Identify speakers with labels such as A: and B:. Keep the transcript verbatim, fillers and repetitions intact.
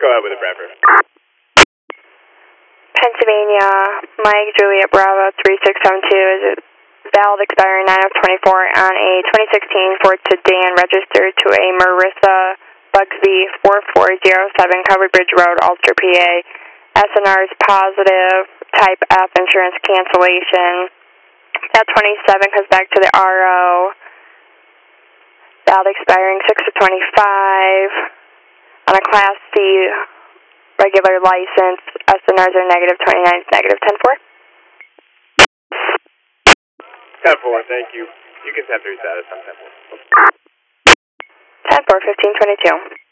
A: Go ahead with it, Bradford.
B: Pennsylvania, Mike Juliet Bravo three six seven two is a valid expiring nine of twenty-four on a twenty sixteen Ford sedan registered to a Marissa Bugsby four four zero seven Covered Bridge Road, Ulster, P A. S N R is positive, type F insurance cancellation. That twenty-seven comes back to the R O. Valid expiring six of twenty-five on a Class C regular license. S N Rs are negative twenty-nine, negative ten four.
A: ten four, thank you. You can ten three status on ten four.
B: ten four, fifteen twenty-two.